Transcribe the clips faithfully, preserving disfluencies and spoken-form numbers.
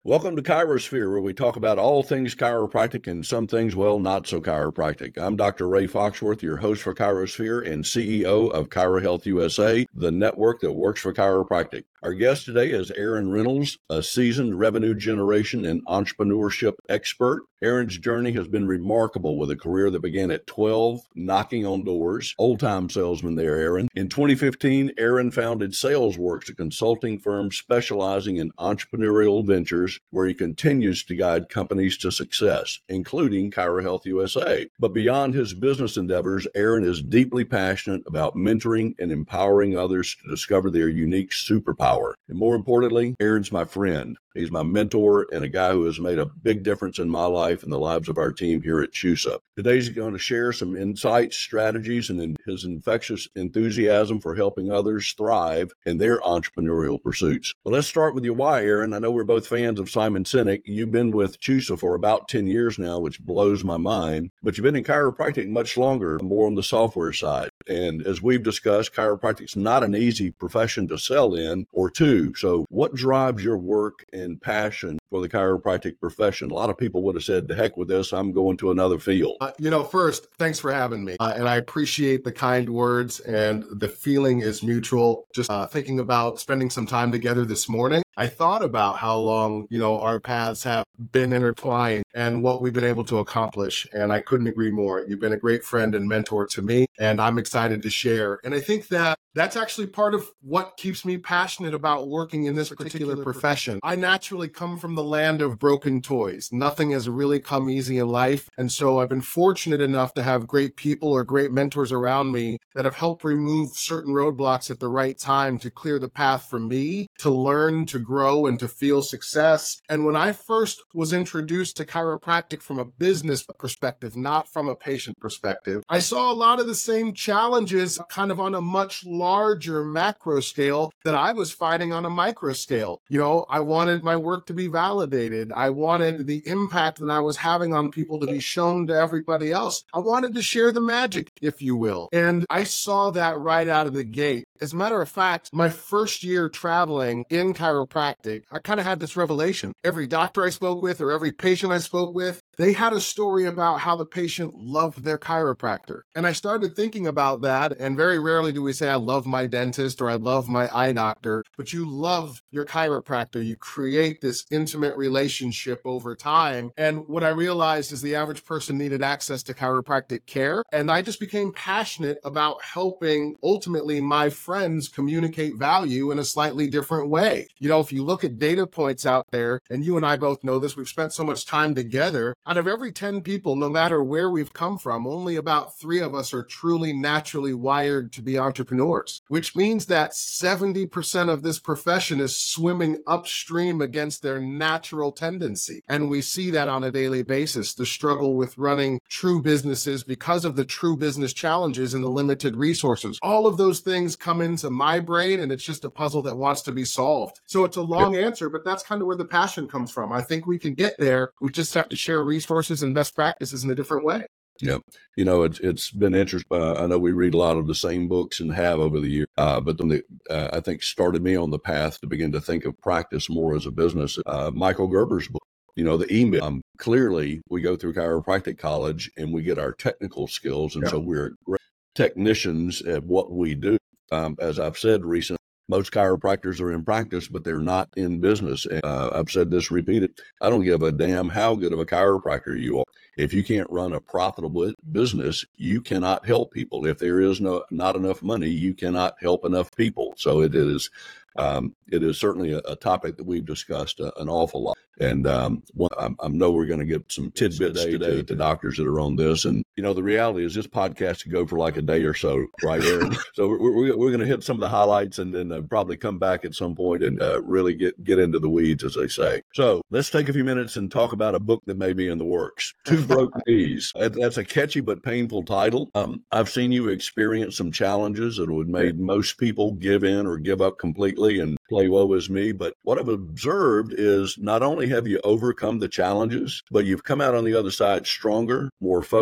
Welcome to Chirosphere, where we talk about all things chiropractic and some things, well, not so chiropractic. I'm Doctor Ray Foxworth, your host for Chirosphere and C E O of ChiroHealth U S A, the network that works for chiropractic. Our guest today is Aaron Reynolds, a seasoned revenue generation and entrepreneurship expert. Aaron's journey has been remarkable, with a career that began at twelve, knocking on doors. Old-time salesman there, Aaron. In twenty fifteen, Aaron founded SalesWorks, a consulting firm specializing in entrepreneurial ventures, where he continues to guide companies to success, including ChiroHealth U S A. But beyond his business endeavors, Aaron is deeply passionate about mentoring and empowering others to discover their unique superpower. And more importantly, Aaron's my friend. He's my mentor and a guy who has made a big difference in my life and the lives of our team here at CHUSA. Today he's going to share some insights, strategies, and his infectious enthusiasm for helping others thrive in their entrepreneurial pursuits. Well, let's start with your why, Aaron. I know we're both fans of Simon Sinek. You've been with CHUSA for about ten years now, which blows my mind. But you've been in chiropractic much longer, more on the software side. And as we've discussed, chiropractic's not an easy profession to sell in or to. So what drives your work and passion for the chiropractic profession? A lot of people would have said, "The heck with this, I'm going to another field." Uh, you know, first, thanks for having me. Uh, and I appreciate the kind words, and the feeling is mutual. Just uh, thinking about spending some time together this morning, I thought about how long, you know, our paths have been intertwined and what we've been able to accomplish. And I couldn't agree more. You've been a great friend and mentor to me, and I'm excited to share. And I think that that's actually part of what keeps me passionate about working in this particular profession. I naturally come from the land of broken toys. Nothing has really come easy in life. And so I've been fortunate enough to have great people or great mentors around me that have helped remove certain roadblocks at the right time to clear the path for me to learn, to grow, and to feel success. And when I first was introduced to chiropractic from a business perspective, not from a patient perspective, I saw a lot of the same challenges kind of on a much larger macro scale that I was fighting on a micro scale. You know, I wanted my work to be validated. I wanted the impact that I was having on people to be shown to everybody else. I wanted to share the magic, if you will. And I saw that right out of the gate. As a matter of fact, my first year traveling in chiropractic, I kind of had this revelation. Every doctor I spoke with or every patient I spoke with, they had a story about how the patient loved their chiropractor. And I started thinking about that, and very rarely do we say, "I love my dentist" or "I love my eye doctor," but you love your chiropractor. You create this intimate relationship over time. And what I realized is the average person needed access to chiropractic care. And I just became passionate about helping, ultimately, my friends communicate value in a slightly different way. You know, if you look at data points out there, and you and I both know this, we've spent so much time together. Out of every ten people, no matter where we've come from, only about three of us are truly naturally wired to be entrepreneurs, which means that seventy percent of this profession is swimming upstream against their natural tendency. And we see that on a daily basis, the struggle with running true businesses because of the true business challenges and the limited resources. All of those things come into my brain, and it's just a puzzle that wants to be solved. So it's a long yep. answer, but that's kind of where the passion comes from. I think we can get there. We just have to share resources and best practices in a different way. Yeah. You know, it's it's been interesting. Uh, I know we read a lot of the same books and have over the years, uh, but then the, uh, I think started me on the path to begin to think of practice more as a business. Uh, Michael Gerber's book, you know, the email. Um, clearly, we go through chiropractic college and we get our technical skills. And yeah. so we're great technicians at what we do. Um, as I've said recently, most chiropractors are in practice, but they're not in business. Uh, I've said this repeated. I don't give a damn how good of a chiropractor you are. If you can't run a profitable business, you cannot help people. If there is no not enough money, you cannot help enough people. So it is um, it is certainly a, a topic that we've discussed uh, an awful lot. And um, one, I, I know we're going to get some tidbits today, today to doctors that are on this. And, you know, the reality is this podcast could go for like a day or so, right, Aaron? So we're, we're, we're going to hit some of the highlights and then uh, probably come back at some point and uh, really get, get into the weeds, as they say. So let's take a few minutes and talk about a book that may be in the works. Two Broke Knees. That's a catchy but painful title. Um, I've seen you experience some challenges that would make most people give in or give up completely and play woe is me. But what I've observed is not only have you overcome the challenges, but you've come out on the other side stronger, more focused,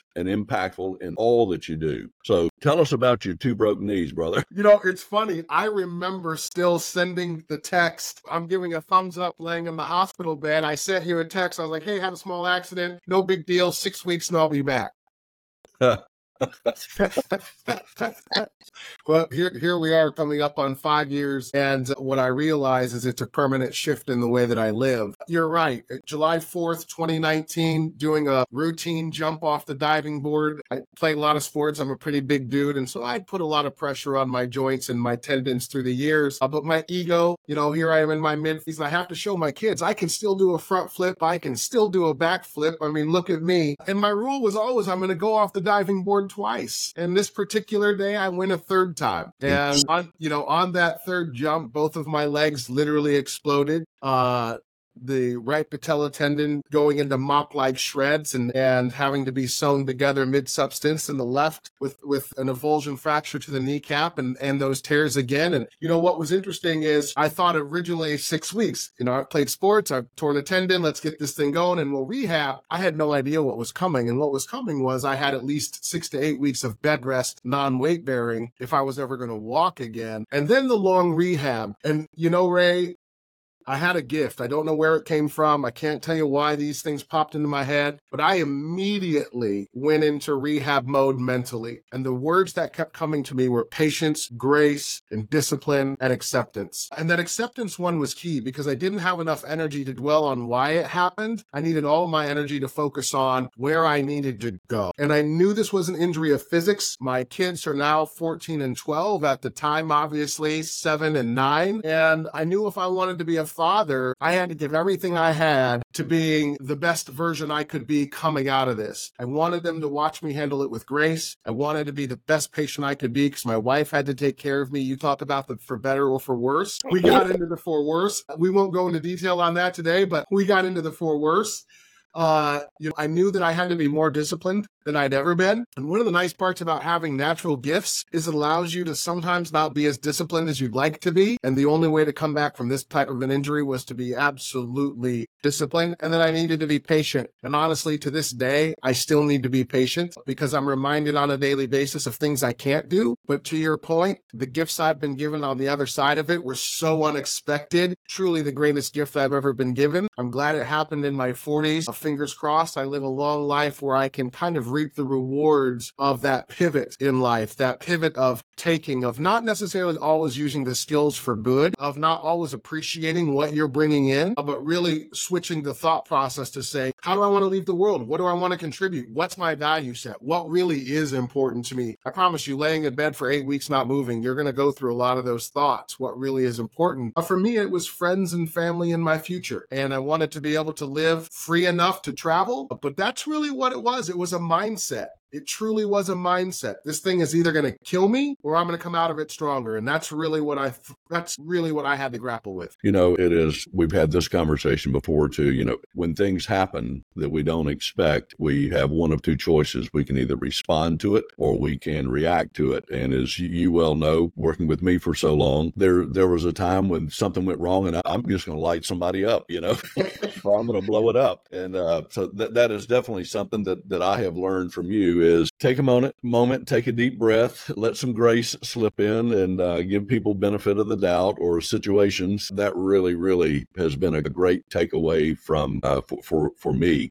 and impactful in all that you do. So tell us about your two broke knees, brother. You know, it's funny. I remember still sending the text. I'm giving a thumbs up laying in the hospital bed. I sent you a text. I was like, hey, had a small accident. No big deal. Six weeks and I'll be back. Well, here, here we are coming up on five years. And what I realize is it's a permanent shift in the way that I live. You're right. July fourth, twenty nineteen, doing a routine jump off the diving board. I play a lot of sports. I'm a pretty big dude. And so I put a lot of pressure on my joints and my tendons through the years. Uh, but my ego, you know, here I am in my mid-fifties and I have to show my kids I can still do a front flip. I can still do a back flip. I mean, look at me. And my rule was always I'm going to go off the diving board twice. And this particular day, I went a third time. And on, you know, on that third jump, both of my legs literally exploded. Uh, the right patella tendon going into mop-like shreds and, and having to be sewn together mid-substance, and the left with, with an avulsion fracture to the kneecap and, and those tears again. And, you know, what was interesting is I thought originally six weeks. You know, I played sports, I've torn a tendon, let's get this thing going, and we'll rehab. I had no idea what was coming. And what was coming was I had at least six to eight weeks of bed rest, non-weight bearing, if I was ever going to walk again. And then the long rehab. And, you know, Ray, I had a gift. I don't know where it came from. I can't tell you why these things popped into my head, but I immediately went into rehab mode mentally. And the words that kept coming to me were patience, grace, and discipline, and acceptance. And that acceptance one was key because I didn't have enough energy to dwell on why it happened. I needed all my energy to focus on where I needed to go. And I knew this was an injury of physics. My kids are now fourteen and twelve. At the time, obviously, seven and nine. And I knew if I wanted to be a father, I had to give everything I had to being the best version I could be coming out of this. I wanted them to watch me handle it with grace. I wanted to be the best patient I could be because my wife had to take care of me. You talk about the for better or for worse. We got into the for worse. We won't go into detail on that today, but we got into the for worse. Uh, you know, I knew that I had to be more disciplined than I'd ever been. And one of the nice parts about having natural gifts is it allows you to sometimes not be as disciplined as you'd like to be. And the only way to come back from this type of an injury was to be absolutely disciplined. And then I needed to be patient. And honestly, to this day, I still need to be patient because I'm reminded on a daily basis of things I can't do. But to your point, the gifts I've been given on the other side of it were so unexpected. Truly the greatest gift I've ever been given. I'm glad it happened in my forties. Fingers crossed, I live a long life where I can kind of reap the rewards of that pivot in life, that pivot of taking, of not necessarily always using the skills for good, of not always appreciating what you're bringing in, but really switching the thought process to say, how do I want to leave the world? What do I want to contribute? What's my value set? What really is important to me? I promise you, laying in bed for eight weeks not moving, you're going to go through a lot of those thoughts. What really is important? For me, it was friends and family in my future. And I wanted to be able to live free enough to travel, but that's really what it was. It was a mindset. It truly was a mindset. This thing is either going to kill me or I'm going to come out of it stronger. And that's really what I, that's really what I had to grapple with. You know, it is, we've had this conversation before too. You know, when things happen that we don't expect, we have one of two choices. We can either respond to it or we can react to it. And as you well know, working with me for so long, there, there was a time when something went wrong and I'm just going to light somebody up, you know, or I'm going to blow it up. And uh, so that, that is definitely something that, that I have learned from you is take a moment, moment, take a deep breath, let some grace slip in and uh, give people benefit of the doubt or situations. That really, really has been a great takeaway from uh, for, for, for me.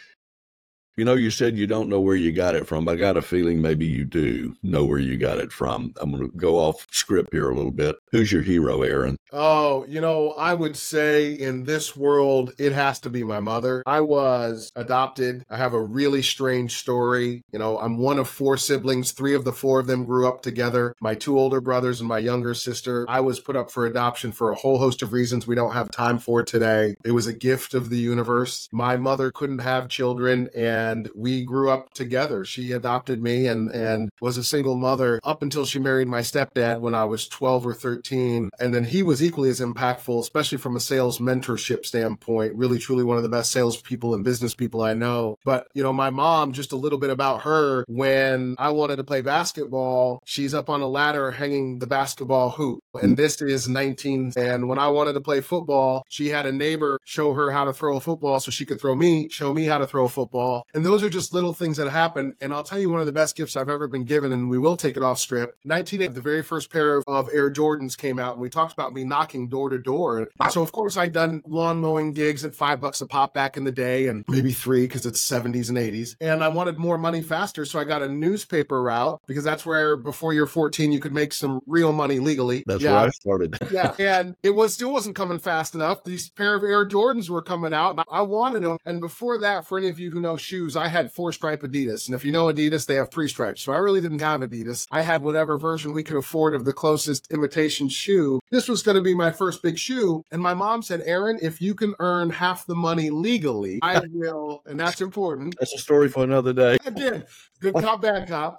You know, you said you don't know where you got it from. I got a feeling maybe you do know where you got it from. I'm going to go off script here a little bit. Who's your hero, Aaron? Oh, you know, I would say in this world, it has to be my mother. I was adopted. I have a really strange story. You know, I'm one of four siblings. Three of the four of them grew up together. My two older brothers and my younger sister. I was put up for adoption for a whole host of reasons we don't have time for today. It was a gift of the universe. My mother couldn't have children, and And we grew up together. She adopted me and, and was a single mother up until she married my stepdad when I was twelve or thirteen. And then he was equally as impactful, especially from a sales mentorship standpoint, really, truly one of the best salespeople and business people I know. But, you know, my mom, just a little bit about her, when I wanted to play basketball, she's up on a ladder hanging the basketball hoop. And this is nineteen. And when I wanted to play football, she had a neighbor show her how to throw a football so she could throw me, show me how to throw a football. And those are just little things that happen. And I'll tell you one of the best gifts I've ever been given, and we will take it off script. nineteen eighty, the very first pair of, of Air Jordans came out, and we talked about me knocking door to door. So, of course, I'd done lawn mowing gigs at five bucks a pop back in the day, and maybe three because it's seventies and eighties. And I wanted more money faster, so I got a newspaper route, because that's where before you're fourteen, you could make some real money legally. That's yeah. where I started. Yeah, and it was still wasn't coming fast enough. These pair of Air Jordans were coming out, and I wanted them. And before that, for any of you who know shoes, I had four-stripe Adidas. And if you know Adidas, they have three stripes. So I really didn't have Adidas. I had whatever version we could afford of the closest imitation shoe. This was going to be my first big shoe. And my mom said, Aaron, if you can earn half the money legally, I will. And that's important. That's a story for another day. I did. Good cop, bad cop.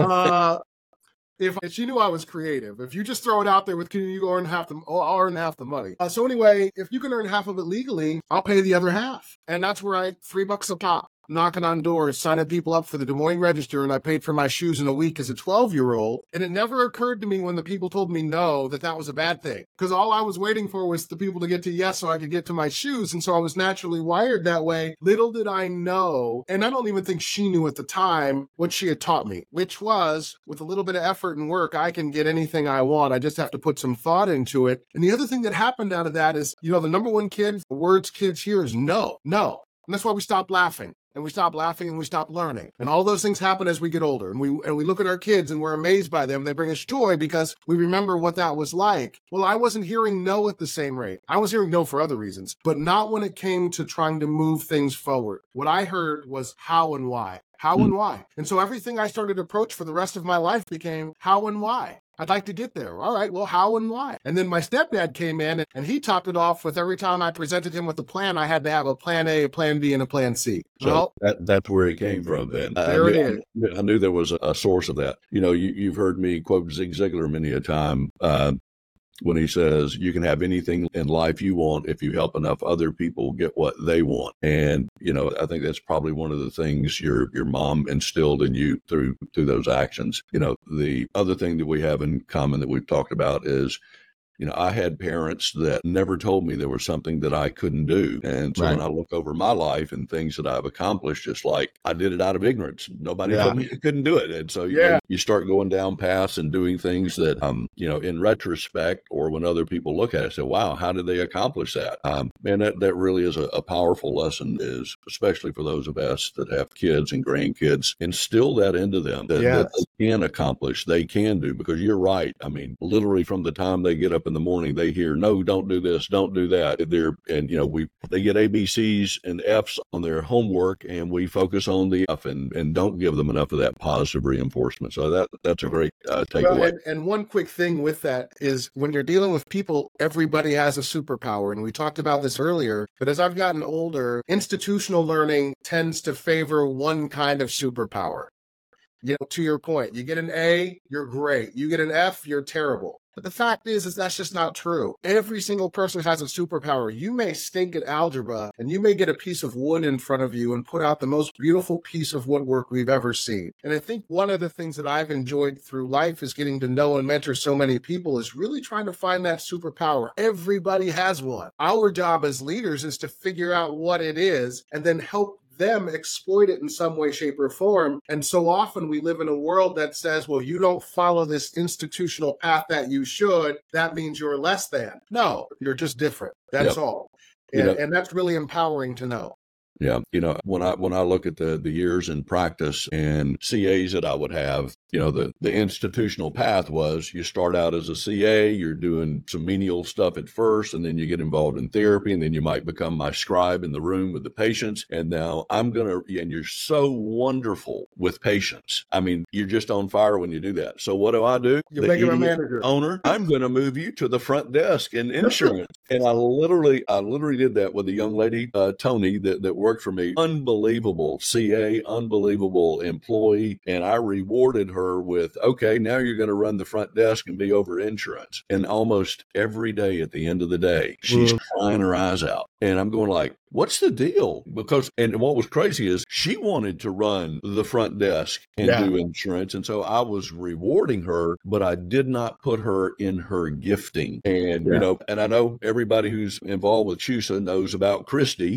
Uh, If she knew I was creative, if you just throw it out there with, can you earn half the, oh, I'll earn half the money. Uh, so anyway, if you can earn half of it legally, I'll pay the other half. And that's where I, three bucks a pop, knocking on doors, signing people up for the Des Moines Register, and I paid for my shoes in a week as a twelve-year-old. And it never occurred to me when the people told me no that that was a bad thing, because all I was waiting for was the people to get to yes so I could get to my shoes. And so I was naturally wired that way. Little did I know, and I don't even think she knew at the time, what she had taught me, which was, with a little bit of effort and work, I can get anything I want. I just have to put some thought into it. And the other thing that happened out of that is, you know, the number one kid, the words kids hear is no, no. And that's why we stopped laughing. And we stop laughing and we stop learning. And all those things happen as we get older. And we and we look at our kids and we're amazed by them. They bring us joy because we remember what that was like. Well, I wasn't hearing no at the same rate. I was hearing no for other reasons, but not when it came to trying to move things forward. What I heard was how and why. How and why. And so everything I started to approach for the rest of my life became how and why. I'd like to get there. All right, well, how and why? And then my stepdad came in and he topped it off with every time I presented him with a plan, I had to have a plan A, a plan B, and a plan C. So well, that, that's where it came from then. There I it knew, is. I knew there was a, a source of that. You know, you, you've heard me quote Zig Ziglar many a time uh, when he says, you can have anything in life you want if you help enough other people get what they want. And, you know, I think that's probably one of the things your your mom instilled in you through through those actions. You know, the other thing that we have in common that we've talked about is, you know, I had parents that never told me there was something that I couldn't do. And so Right. when I look over my life and things that I've accomplished, just like I did it out of ignorance. Nobody Yeah. told me I couldn't do it. And so you, Yeah. know, you start going down paths and doing things that, um, you know, in retrospect or when other people look at it, say, wow, how did they accomplish that? Um, and that, that really is a, a powerful lesson, is especially for those of us that have kids and grandkids, instill that into them that, Yes. that they can accomplish, they can do, because you're right. I mean, literally from the time they get up in the morning, they hear, no, don't do this, don't do that. They're, and, you know, we, they get A B Cs and Fs on their homework, and we focus on the F and, and don't give them enough of that positive reinforcement. So that, that's a great uh, takeaway. Well, and, and one quick thing with that is when you're dealing with people, everybody has a superpower. And we talked about this earlier, but as I've gotten older, institutional learning tends to favor one kind of superpower. You know, to your point, you get an A, you're great. You get an F, you're terrible. But the fact is, is that's just not true. Every single person has a superpower. You may stink at algebra and you may get a piece of wood in front of you and put out the most beautiful piece of woodwork we've ever seen. And I think one of the things that I've enjoyed through life is getting to know and mentor so many people is really trying to find that superpower. Everybody has one. Our job as leaders is to figure out what it is and then help them exploit it in some way, shape, or form. And so often we live in a world that says, well, you don't follow this institutional path that you should, that means you're less than. No, you're just different. That's Yep. all. You And, know- and that's really empowering to know. Yeah. You know, when I, when I look at the, the years in practice and C As that I would have, you know, the, the institutional path was you start out as a C A, you're doing some menial stuff at first, and then you get involved in therapy, and then you might become my scribe in the room with the patients. And now I'm going to, and you're so wonderful with patients. I mean, you're just on fire when you do that. So what do I do? You're The making a idiot manager. owner, I'm going to move you to the front desk in insurance. And I literally, I literally did that with a young lady, uh, Tony, that, that worked for me. Unbelievable C A, unbelievable employee. And I rewarded her with, okay, now you're going to run the front desk and be over insurance. And almost every day at the end of the day, she's Mm. crying her eyes out. And I'm going like, what's the deal? Because, and what was crazy is she wanted to run the front desk and Yeah. do insurance. And so I was rewarding her, but I did not put her in her gifting. And, Yeah. you know, and I know everybody who's involved with CHUSA knows about Christy.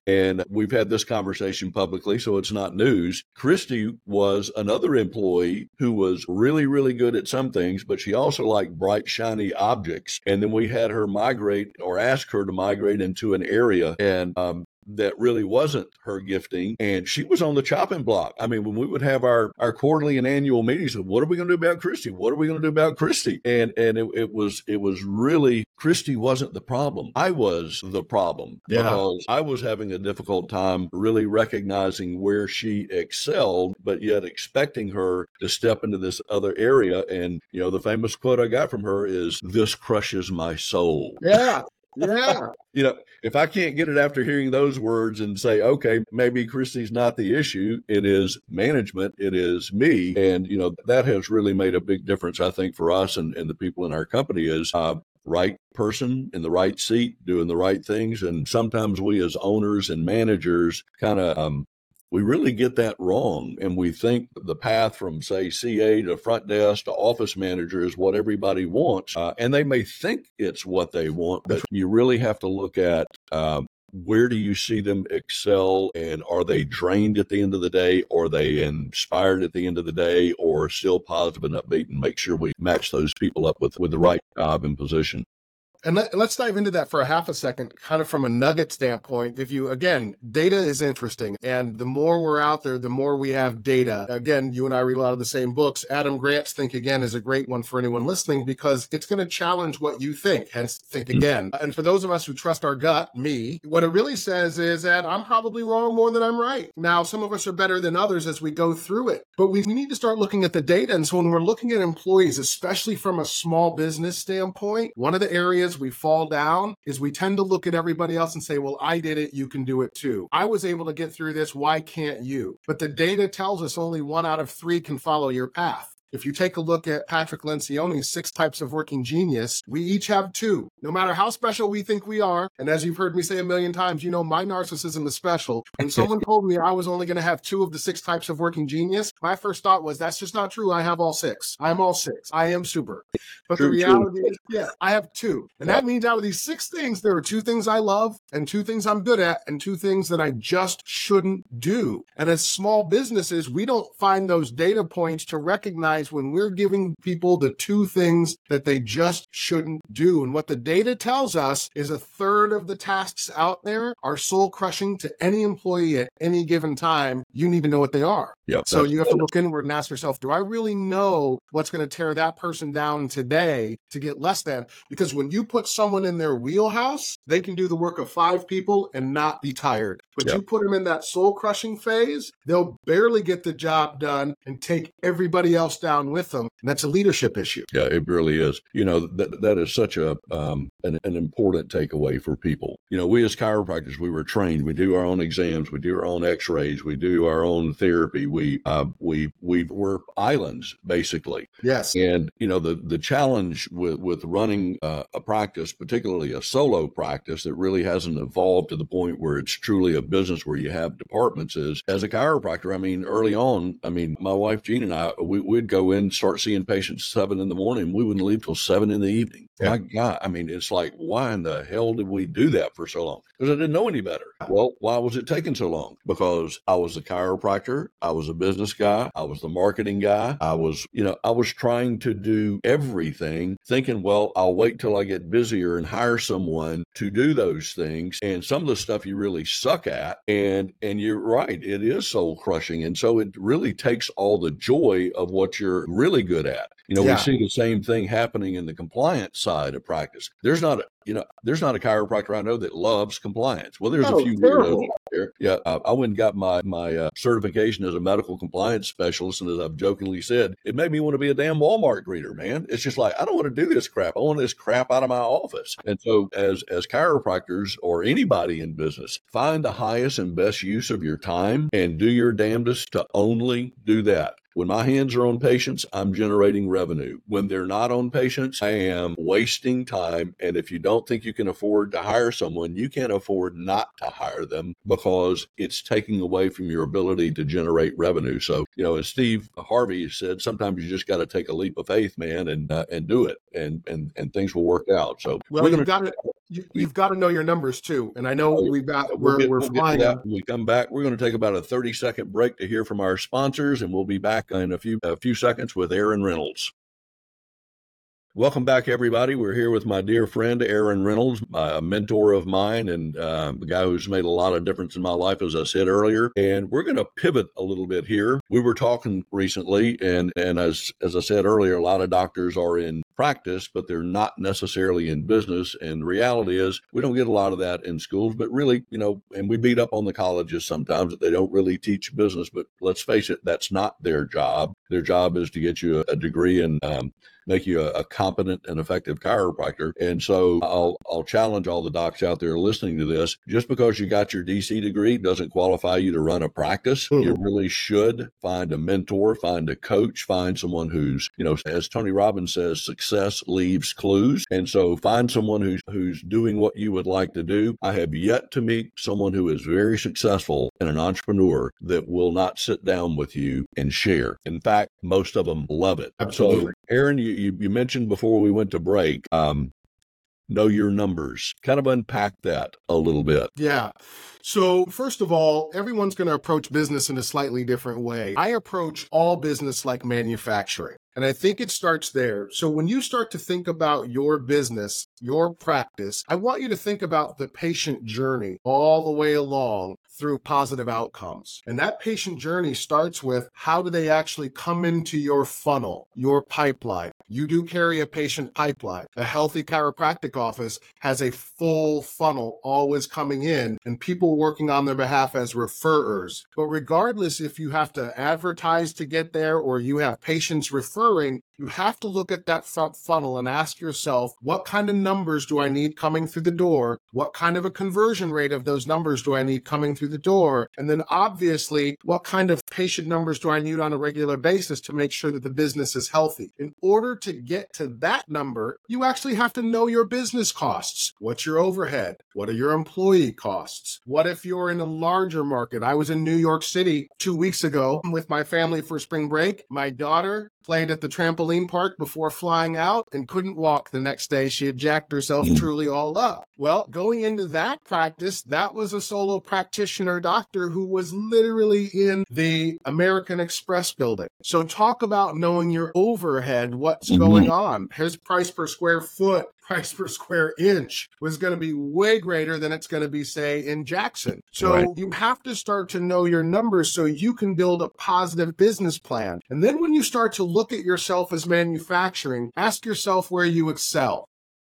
And we've had this conversation publicly, so it's not news. Christy was another employee who was really, really good at some things, but she also liked bright, shiny objects. And then we had her migrate or ask her to migrate into an area and um, that really wasn't her gifting. And she was on the chopping block. I mean, when we would have our, our quarterly and annual meetings, what are we going to do about Christy? What are we going to do about Christy? And and it, it was it was really, Christy wasn't the problem. I was the problem Yeah. because I was having a difficult time really recognizing where she excelled, but yet expecting her to step into this other area. And, you know, the famous quote I got from her is, "This crushes my soul." Yeah. Yeah. You know, if I can't get it after hearing those words and say, okay, maybe Christy's not the issue, it is management, it is me. And, you know, that has really made a big difference, I think, for us and, and the people in our company is uh, right person in the right seat, doing the right things. And sometimes we as owners and managers kind of, um, we really get that wrong. And we think the path from, say, C A to front desk to office manager is what everybody wants. Uh, and they may think it's what they want, but you really have to look at uh, where do you see them excel, and are they drained at the end of the day? Or are they inspired at the end of the day, or still positive and upbeat, and make sure we match those people up with, with the right job and position. And let, let's dive into that for a half a second, kind of from a nugget standpoint. If you, again, data is interesting. And the more we're out there, the more we have data. Again, you and I read a lot of the same books. Adam Grant's Think Again is a great one for anyone listening because it's going to challenge what you think, hence Think Again. Mm-hmm. And for those of us who trust our gut, me, what it really says is that I'm probably wrong more than I'm right. Now, some of us are better than others as we go through it, but we need to start looking at the data. And so when we're looking at employees, especially from a small business standpoint, one of the areas we fall down is we tend to look at everybody else and say, well, I did it, you can do it too. I was able to get through this, why can't you? But the data tells us only one out of three can follow your path. If you take a look at Patrick Lencioni's Six Types of Working Genius, we each have two. No matter how special we think we are, and as you've heard me say a million times, you know, my narcissism is special. When someone told me I was only going to have two of the six types of working genius, my first thought was, that's just not true. I have all six. I'm all six. I am super. But true, the reality true. is, yeah, I have two. And that means out of these six things, there are two things I love and two things I'm good at and two things that I just shouldn't do. And as small businesses, we don't find those data points to recognize when we're giving people the two things that they just shouldn't do. And what the data tells us is a third of the tasks out there are soul crushing to any employee at any given time. You need to know what they are. Yep, so you have to look inward and ask yourself, do I really know what's going to tear that person down today to get less than? Because when you put someone in their wheelhouse, they can do the work of five people and not be tired. But yep. you put them in that soul crushing phase, they'll barely get the job done and take everybody else down with them. And that's a leadership issue. Yeah, it really is. You know, that that is such a um, an, an important takeaway for people. You know, we as chiropractors, we were trained. We do our own exams. We do our own x-rays. We do our own therapy. We uh, we we we're islands, basically. Yes. And, you know, the, the challenge with, with running uh, a practice, particularly a solo practice that really hasn't evolved to the point where it's truly a business where you have departments is, as a chiropractor, I mean, early on, I mean, my wife, Jean, and I, we, we'd go in, start seeing patients seven in the morning. We wouldn't leave till seven in the evening. Yeah. My God, I mean, it's like, why in the hell did we do that for so long? Because I didn't know any better. Well, why was it taking so long? Because I was a chiropractor. I was a business guy. I was the marketing guy. I was, you know, I was trying to do everything, thinking, well, I'll wait till I get busier and hire someone to do those things. And some of the stuff you really suck at. And, and you're right, it is soul crushing. And so it really takes all the joy of what you're really good at. You know, yeah. we see the same thing happening in the compliance side of practice. There's not a, you know, there's not a chiropractor I know that loves compliance. Well, there's oh, a few weirdos out there. Yeah, uh, I went and got my my uh, certification as a medical compliance specialist, and as I've jokingly said, it made me want to be a damn Walmart greeter, man. It's just like, I don't want to do this crap. I want this crap out of my office. And so, as as chiropractors or anybody in business, find the highest and best use of your time and do your damnedest to only do that. When my hands are on patients, I'm generating revenue. When they're not on patients, I am wasting time. And if you don't think you can afford to hire someone, you can't afford not to hire them because it's taking away from your ability to generate revenue. So, you know, as Steve Harvey said, sometimes you just got to take a leap of faith, man, and uh, and do it, and and and things will work out. So well, you got it. You, you've got to know your numbers too. And I know Oh, we've got, we'll we're, get, we're we'll get to flying that on. when we come back. We're going to take about a thirty second break to hear from our sponsors, and we'll be back in a few a few seconds with Aaron Reynolds. Welcome back, everybody. We're here with my dear friend, Aaron Reynolds, a mentor of mine and uh, a guy who's made a lot of difference in my life, as I said earlier. And we're going to pivot a little bit here. We were talking recently, and, and as, as I said earlier, a lot of doctors are in practice, but they're not necessarily in business. And the reality is we don't get a lot of that in schools, but really, you know, and we beat up on the colleges sometimes that they don't really teach business, but let's face it, that's not their job. Their job is to get you a, a degree and um, make you a, a competent and effective chiropractor. And so I'll I'll challenge all the docs out there listening to this. Just because you got your D C degree doesn't qualify you to run a practice. Mm-hmm. You really should find a mentor, find a coach, find someone who's, you know, as Tony Robbins says, success leaves clues. And so find someone who's who's doing what you would like to do. I have yet to meet someone who is very successful and an entrepreneur that will not sit down with you and share. In fact, most of them love it. Absolutely. So, Aaron, you, you, you mentioned before we went to break, um, know your numbers. Kind of unpack that a little bit. Yeah. So first of all, everyone's going to approach business in a slightly different way. I approach all business like manufacturing. And I think it starts there. So when you start to think about your business, your practice, I want you to think about the patient journey all the way along through positive outcomes. And that patient journey starts with how do they actually come into your funnel, your pipeline. You do carry a patient pipeline. A healthy chiropractic office has a full funnel always coming in and people working on their behalf as referrers. But regardless if you have to advertise to get there or you have patients referring, you have to look at that funnel and ask yourself, what kind of numbers do I need coming through the door? What kind of a conversion rate of those numbers do I need coming through the door? And then obviously, what kind of patient numbers do I need on a regular basis to make sure that the business is healthy? In order to get to that number, you actually have to know your business costs. What's your overhead? What are your employee costs? What if you're in a larger market? I was in New York City two weeks ago with my family for spring break. My daughter played at the trampoline park before flying out and couldn't walk the next day. She had jacked herself truly all up. Well, going into that practice, that was a solo practitioner doctor who was literally in the American Express building. So talk about knowing your overhead, what's mm-hmm. going on. His price per square foot, price per square inch was going to be way greater than it's going to be, say, in Jackson. So right. you have to start to know your numbers so you can build a positive business plan. And then when you start to look at yourself as manufacturing, ask yourself where you excel.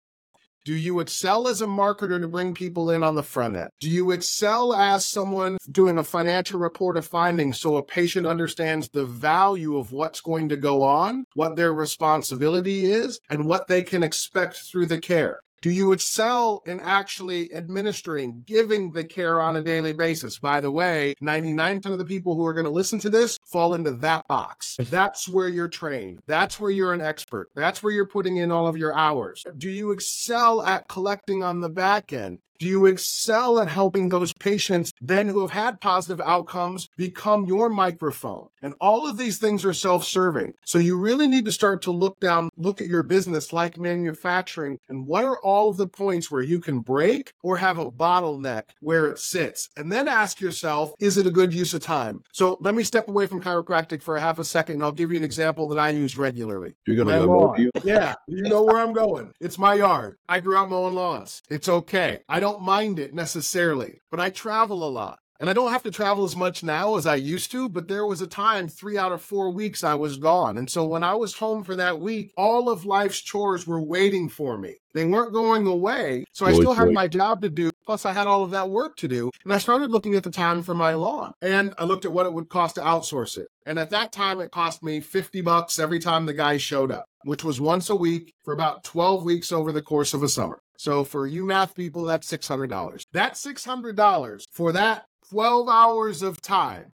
Do you excel as a marketer to bring people in on the front end? Do you excel as someone doing a financial report of findings so a patient understands the value of what's going to go on, what their responsibility is, and what they can expect through the care? Do you excel in actually administering, giving the care on a daily basis? By the way, ninety-nine percent of the people who are going to listen to this fall into that box. That's where you're trained. That's where you're an expert. That's where you're putting in all of your hours. Do you excel at collecting on the back end? Do you excel at helping those patients then who have had positive outcomes become your microphone? And all of these things are self-serving. So you really need to start to look down, look at your business like manufacturing. And what are all of the points where you can break or have a bottleneck where it sits? And then ask yourself, is it a good use of time? So let me step away from chiropractic for a half a second. And I'll give you an example that I use regularly. You're going to go mow you? Yeah, you know where I'm going. It's my yard. I grew up mowing lawns. It's okay. I don't mind it necessarily, but I travel a lot. And I don't have to travel as much now as I used to, but there was a time, three out of four weeks, I was gone. And so when I was home for that week, all of life's chores were waiting for me. They weren't going away. So I still had my job to do. Plus I had all of that work to do. And I started looking at the time for my lawn. And I looked at what it would cost to outsource it. And at that time, it cost me fifty bucks every time the guy showed up, which was once a week for about twelve weeks over the course of a summer. So for you math people, that's six hundred dollars. That's six hundred dollars for that twelve hours of time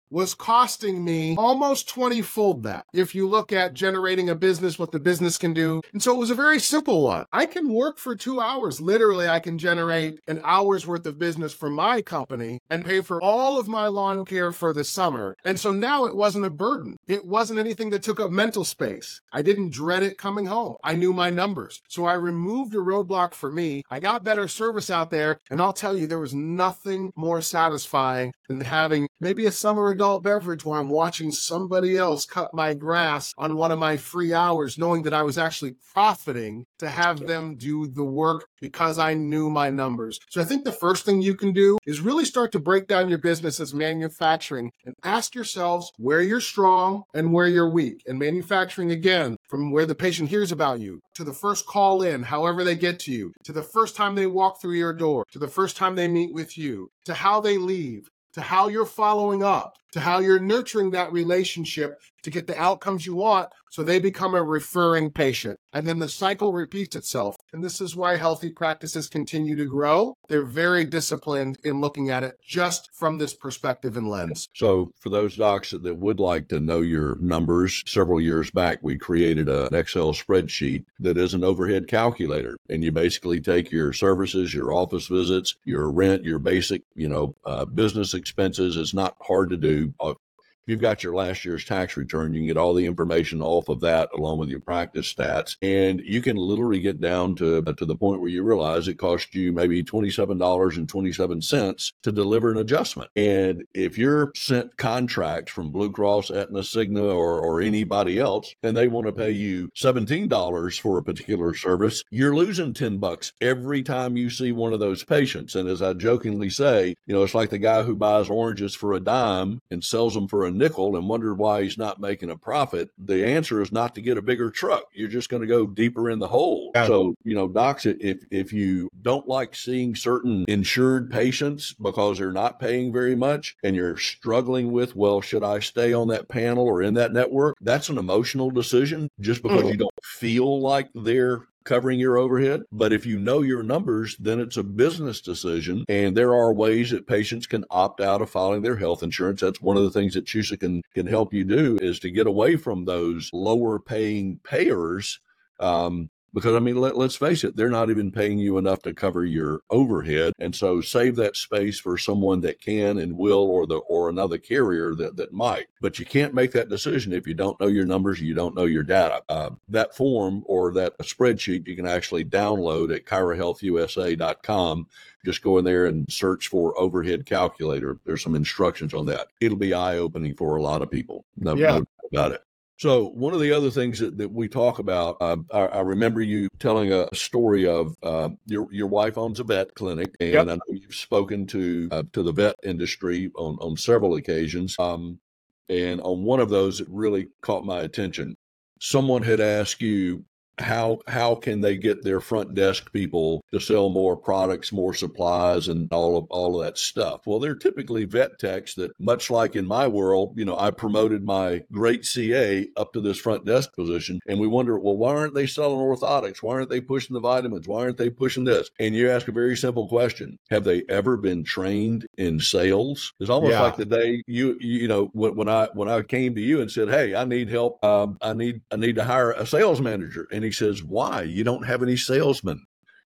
was costing me almost twenty-fold that. If you look at generating a business, what the business can do. And so it was a very simple one. I can work for two hours. Literally, I can generate an hour's worth of business for my company and pay for all of my lawn care for the summer. And so now it wasn't a burden. It wasn't anything that took up mental space. I didn't dread it coming home. I knew my numbers. So I removed a roadblock for me. I got better service out there. And I'll tell you, there was nothing more satisfying than having maybe a summer adult beverage where I'm watching somebody else cut my grass on one of my free hours, knowing that I was actually profiting to have them do the work because I knew my numbers. So I think the first thing you can do is really start to break down your business as manufacturing and ask yourselves where you're strong and where you're weak. And manufacturing, again, from where the patient hears about you, to the first call in, however they get to you, to the first time they walk through your door, to the first time they meet with you, to how they leave, to how you're following up, to how you're nurturing that relationship to get the outcomes you want so they become a referring patient. And then the cycle repeats itself. And this is why healthy practices continue to grow. They're very disciplined in looking at it just from this perspective and lens. So for those docs that would like to know your numbers, several years back, we created an Excel spreadsheet that is an overhead calculator. And you basically take your services, your office visits, your rent, your basic, you know, uh, business expenses. It's not hard to do. If you've got your last year's tax return, you can get all the information off of that along with your practice stats. And you can literally get down to, to the point where you realize it cost you maybe twenty-seven dollars and twenty-seven cents to deliver an adjustment. And if you're sent contracts from Blue Cross, Aetna, Cigna, or, or anybody else, and they want to pay you seventeen dollars for a particular service, you're losing ten bucks every time you see one of those patients. And as I jokingly say, you know, it's like the guy who buys oranges for a dime and sells them for a nickel and wondered why he's not making a profit. The answer is not to get a bigger truck. You're just going to go deeper in the hole. Yeah. So, you know, docs, if if you don't like seeing certain insured patients because they're not paying very much and you're struggling with, well, should I stay on that panel or in that network? That's an emotional decision just because mm. you don't feel like they're covering your overhead. But if you know your numbers, then it's a business decision. And there are ways that patients can opt out of filing their health insurance. That's one of the things that CUSA can, can help you do, is to get away from those lower paying payers. Um, Because, I mean, let, let's face it, they're not even paying you enough to cover your overhead. And so save that space for someone that can and will, or the or another carrier that, that might. But you can't make that decision if you don't know your numbers, you don't know your data. Uh, that form or that spreadsheet you can actually download at Chiro Health U S A dot com. Just go in there and search for overhead calculator. There's some instructions on that. It'll be eye-opening for a lot of people. No, yeah. no doubt about it. So one of the other things that, that we talk about, uh, I, I remember you telling a story of uh, your your wife owns a vet clinic, and yep. I know you've spoken to uh, to the vet industry on, on several occasions. Um, and on one of those, it really caught my attention. Someone had asked you, how how can they get their front desk people to sell more products, more supplies, and all of all of that stuff? Well, they're typically vet techs that, much like in my world, you know, I promoted my great C A up to this front desk position, and we wonder, well, why aren't they selling orthotics? Why aren't they pushing the vitamins? Why aren't they pushing this? And you ask a very simple question: have they ever been trained in sales? It's almost yeah. like the day you you know when, when I when I came to you and said, hey, I need help. Um, I need I need to hire a sales manager, and he He says, why? You don't have any salesmen.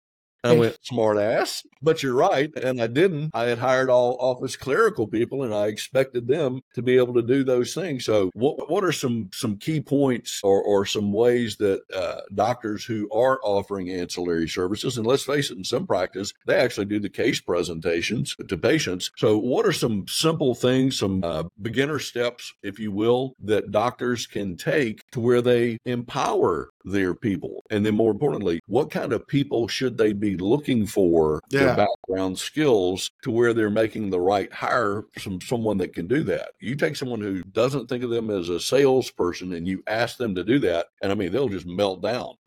I went, smart ass, but you're right. And I didn't. I had hired all office clerical people, and I expected them to be able to do those things. So what what are some some key points or, or some ways that uh, doctors who are offering ancillary services, and let's face it, in some practice, they actually do the case presentations to patients. So what are some simple things, some uh, beginner steps, if you will, that doctors can take to where they empower their people? And then more importantly, what kind of people should they be looking for, yeah. their background skills, to where they're making the right hire from someone that can do that? You take someone who doesn't think of them as a salesperson and you ask them to do that, and I mean, they'll just melt down.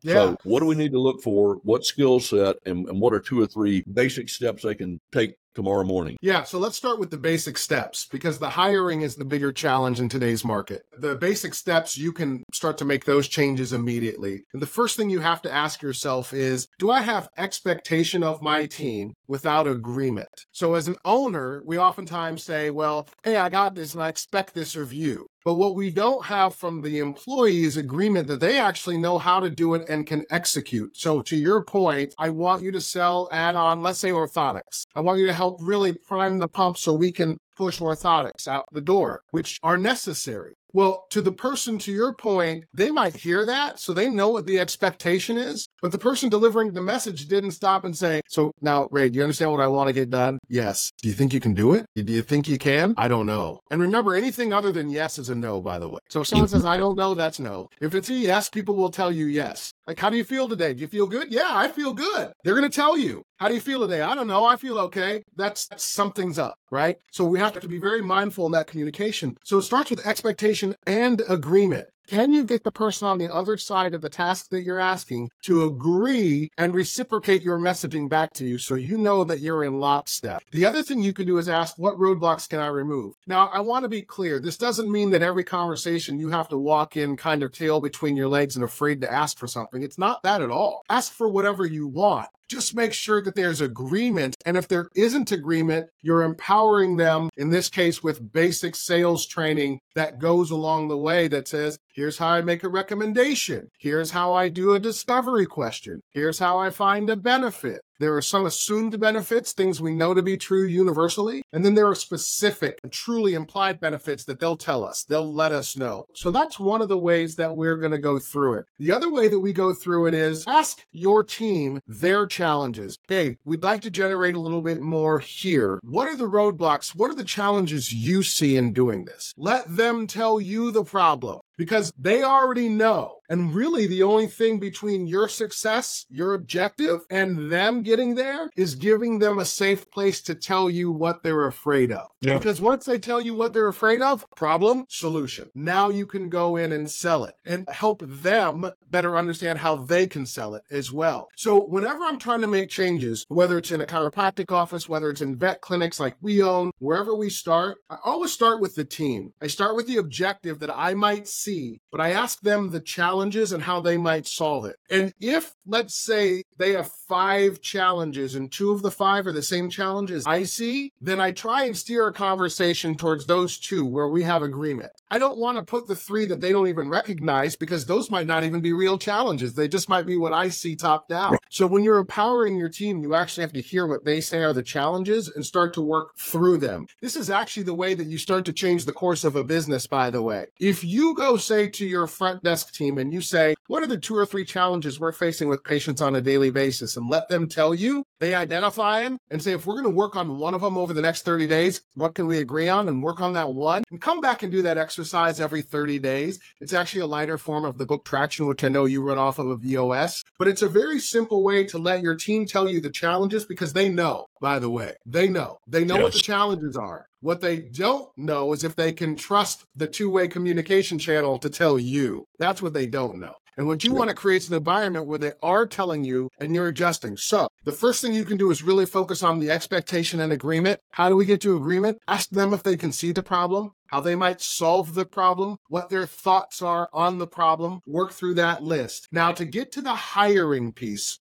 Yeah. So what do we need to look for? What skill set and, and what are two or three basic steps they can take tomorrow morning? Yeah, so let's start with the basic steps because the hiring is the bigger challenge in today's market. The basic steps, you can start to make those changes immediately. And the first thing you have to ask yourself is, do I have expectation of my team without agreement? So as an owner, we oftentimes say, well, hey, I got this and I expect this of you. But what we don't have from the employee is agreement that they actually know how to do it and can execute. So to your point, I want you to sell add-on, let's say orthotics. I want you to help really prime the pump so we can push orthotics out the door, which are necessary. Well, to the person, to your point, they might hear that, so they know what the expectation is, but the person delivering the message didn't stop and say, so now, Ray, do you understand what I want to get done? Yes. Do you think you can do it? Do you think you can? I don't know. And remember, anything other than yes is a no, by the way. So if someone says, I don't know, that's no. If it's a yes, people will tell you yes. Like, how do you feel today? Do you feel good? Yeah, I feel good. They're going to tell you. How do you feel today? I don't know. I feel okay. That's, that's something's up, right? So we have to be very mindful in that communication. So it starts with expectation and agreement. Can you get the person on the other side of the task that you're asking to agree and reciprocate your messaging back to you so you know that you're in lockstep? The other thing you can do is ask, what roadblocks can I remove? Now, I want to be clear. This doesn't mean that every conversation you have to walk in kind of tail between your legs and afraid to ask for something. It's not that at all. Ask for whatever you want. Just make sure that there's agreement. And if there isn't agreement, you're empowering them, in this case, with basic sales training that goes along the way that says, here's how I make a recommendation. Here's how I do a discovery question. Here's how I find a benefit. There are some assumed benefits, things we know to be true universally. And then there are specific and truly implied benefits that they'll tell us. They'll let us know. So that's one of the ways that we're going to go through it. The other way that we go through it is ask your team their challenges. Hey, we'd like to generate a little bit more here. What are the roadblocks? What are the challenges you see in doing this? Let them tell you the problem, because they already know. And really the only thing between your success, your objective, and them getting there is giving them a safe place to tell you what they're afraid of. Yeah. Because once they tell you what they're afraid of, problem, solution. Now you can go in and sell it and help them better understand how they can sell it as well. So whenever I'm trying to make changes, whether it's in a chiropractic office, whether it's in vet clinics like we own, wherever we start, I always start with the team. I start with the objective that I might see, but I ask them the challenges and how they might solve it. And if, let's say, they have five challenges and two of the five are the same challenges I see, then I try and steer a conversation towards those two where we have agreement. I don't want to put the three that they don't even recognize, because those might not even be real challenges. They just might be what I see top down. So when you're empowering your team, you actually have to hear what they say are the challenges and start to work through them. This is actually the way that you start to change the course of a business, by the way. If you go say to your front desk team and you say, what are the two or three challenges we're facing with patients on a daily basis, and let them tell you, they identify them and say, if we're going to work on one of them over the next thirty days, what can we agree on, and work on that one, and come back and do that exercise every thirty days. It's actually a lighter form of the book Traction, which I know you run off of a V O S, but it's a very simple way to let your team tell you the challenges, because they know, by the way, they know, they know yes. what the challenges are. What they don't know is if they can trust the two-way communication channel to tell you. That's what they don't know. And what you want to create is an environment where they are telling you and you're adjusting. So the first thing you can do is really focus on the expectation and agreement. How do we get to agreement? Ask them if they can see the problem, how they might solve the problem, what their thoughts are on the problem. Work through that list. Now, to get to the hiring piece,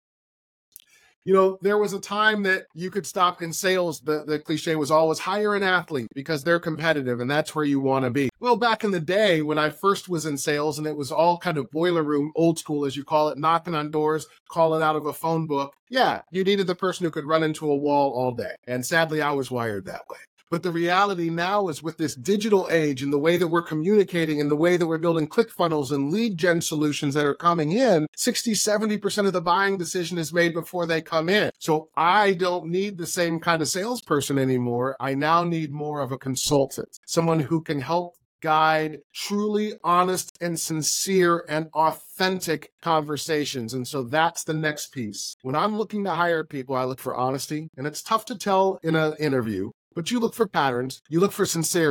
you know, there was a time that you could stop in sales. The, the cliche was always hire an athlete because they're competitive and that's where you want to be. Well, back in the day when I first was in sales and it was all kind of boiler room, old school, as you call it, knocking on doors, calling out of a phone book. Yeah, you needed the person who could run into a wall all day. And sadly, I was wired that way. But the reality now is with this digital age and the way that we're communicating and the way that we're building ClickFunnels and lead gen solutions that are coming in, sixty, seventy percent of the buying decision is made before they come in. So I don't need the same kind of salesperson anymore. I now need more of a consultant, someone who can help guide truly honest and sincere and authentic conversations. And so that's the next piece. When I'm looking to hire people, I look for honesty, and it's tough to tell in an interview. But you look for patterns, you look for sincerity,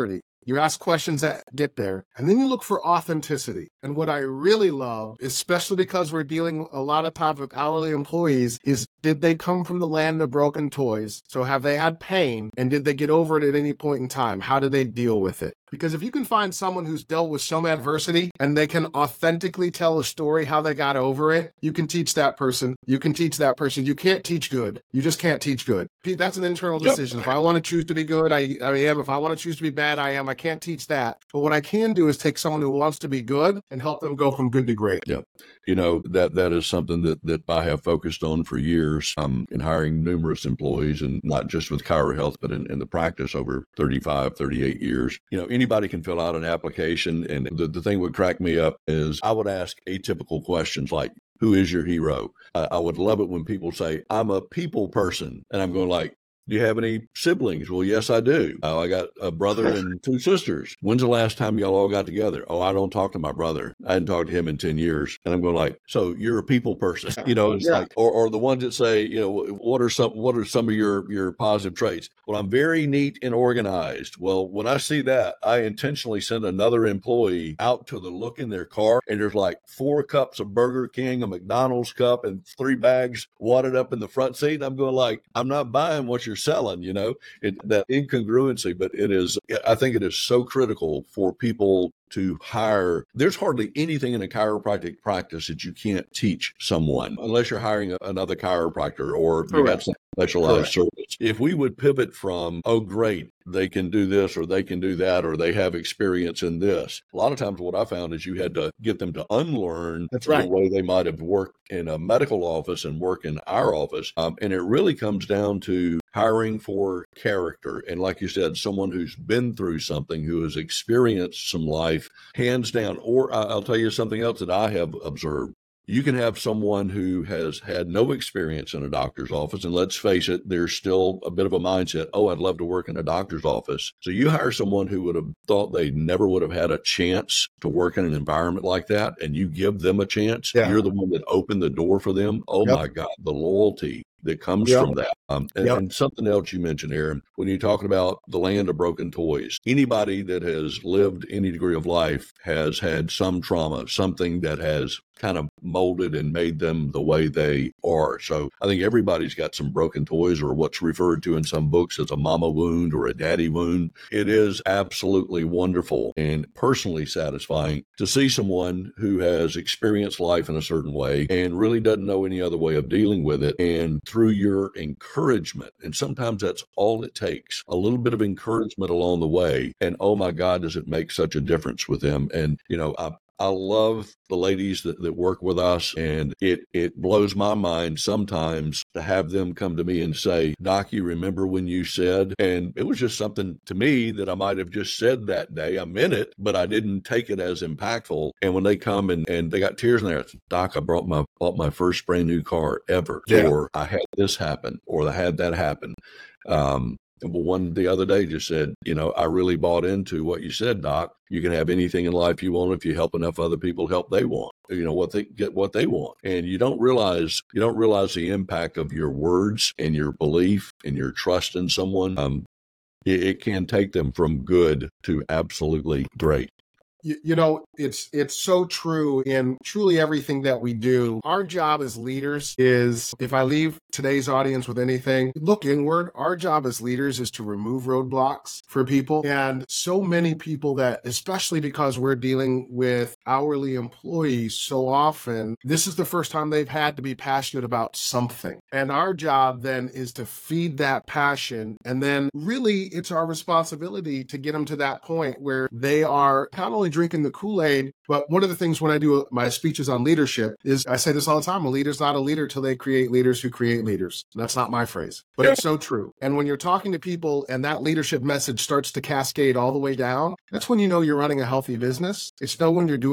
You ask questions that get there, and then you look for authenticity. And what I really love, especially because we're dealing a lot of times with hourly employees, is did they come from the land of broken toys? So have they had pain, and did they get over it at any point in time? How did they deal with it? Because if you can find someone who's dealt with some adversity and they can authentically tell a story how they got over it, you can teach that person. You can teach that person. You can't teach good. You just can't teach good. That's an internal decision. Yep. If I want to choose to be good, I, I am. If I want to choose to be bad, I am. I can't teach that. But what I can do is take someone who wants to be good and help them go from good to great. Yeah. You know, that that is something that, that I have focused on for years um, in hiring numerous employees, and not just with ChiroHealth, but in, in the practice over thirty-five, thirty-eight years. You know, anybody can fill out an application. And the, the thing would crack me up is I would ask atypical questions like, who is your hero? Uh, I would love it when people say, I'm a people person. And I'm going like, do you have any siblings? Well, yes, I do. Uh, I got a brother and two sisters. When's the last time y'all all got together? Oh, I don't talk to my brother. I hadn't talked to him in ten years. And I'm going like, so you're a people person, you know, it's yeah. like, or, or the ones that say, you know, what are some, what are some of your, your positive traits? Well, I'm very neat and organized. Well, when I see that, I intentionally send another employee out to the look in their car, and there's like four cups of Burger King, a McDonald's cup, and three bags wadded up in the front seat. And I'm going like, I'm not buying what you're selling, you know, it, that incongruency, but it is, I think it is so critical for people to hire. There's hardly anything in a chiropractic practice that you can't teach someone unless you're hiring a, another chiropractor or you got some specialized Correct. Service. If we would pivot from, oh, great, they can do this or they can do that or they have experience in this. A lot of times what I found is you had to get them to unlearn That's right. the way they might have worked in a medical office and work in our office. Um, and it really comes down to hiring for character. And like you said, someone who's been through something, who has experienced some life, hands down. Or I'll tell you something else that I have observed. You can have someone who has had no experience in a doctor's office, and let's face it, there's still a bit of a mindset, oh, I'd love to work in a doctor's office. So you hire someone who would have thought they never would have had a chance to work in an environment like that, and you give them a chance. Yeah. You're the one that opened the door for them. Oh, yep. My God, the loyalty that comes yep. from that. Um, and, yep. and something else you mentioned, Aaron, when you're talking about the land of broken toys, anybody that has lived any degree of life has had some trauma, something that has kind of molded and made them the way they are. So I think everybody's got some broken toys, or what's referred to in some books as a mama wound or a daddy wound. It is absolutely wonderful and personally satisfying to see someone who has experienced life in a certain way and really doesn't know any other way of dealing with it. And through your encouragement, and sometimes that's all it takes, a little bit of encouragement along the way. And oh my God, does it make such a difference with them? And, you know, I I love the ladies that, that work with us, and it, it blows my mind sometimes to have them come to me and say, Doc, you remember when you said, and it was just something to me that I might have just said that day. I meant it, but I didn't take it as impactful. And when they come and, and they got tears in their eyes, Doc, I brought my, bought my first brand new car ever, yeah. or I had this happen, or I had that happen. Um, Well, one the other day just said, you know, I really bought into what you said, Doc. You can have anything in life you want if you help enough other people help they want, you know, what they get, what they want. And you don't realize, you don't realize the impact of your words and your belief and your trust in someone. Um, it, it can take them from good to absolutely great. You, you know, it's it's so true in truly everything that we do. Our job as leaders is, if I leave today's audience with anything, look inward. Our job as leaders is to remove roadblocks for people. And so many people that, especially because we're dealing with hourly employees so often, this is the first time they've had to be passionate about something. And our job then is to feed that passion. And then really it's our responsibility to get them to that point where they are not only drinking the Kool-Aid, but one of the things when I do my speeches on leadership is I say this all the time, a leader's not a leader till they create leaders who create leaders. That's not my phrase, but it's so true. And when you're talking to people and that leadership message starts to cascade all the way down, that's when you know you're running a healthy business. It's know when you're doing it